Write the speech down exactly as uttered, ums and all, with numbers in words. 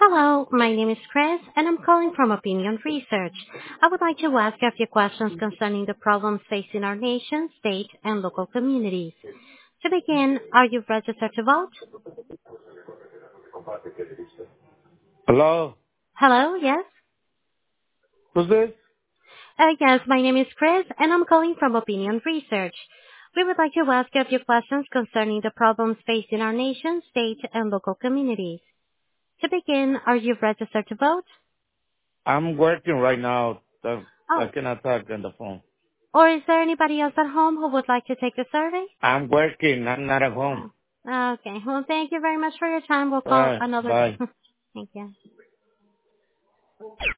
Hello, my name is Chris, and I'm calling from Opinion Research. I would like to ask a few questions concerning the problems facing our nation, state, and local communities. To begin, are you registered to vote? Hello? Hello, yes? Who's this? Uh, yes, my name is Chris, and I'm calling from Opinion Research. We would like to ask a few questions concerning the problems facing our nation, state, and local communities. To begin, are you registered to vote? I'm working right now. I I Oh, cannot talk on the phone. or is there anybody else at home who would like to take the survey? I'm working. I'm not at home. Oh, okay. Well, thank you very much for your time. We'll All call right. another day. Bye. Thank you.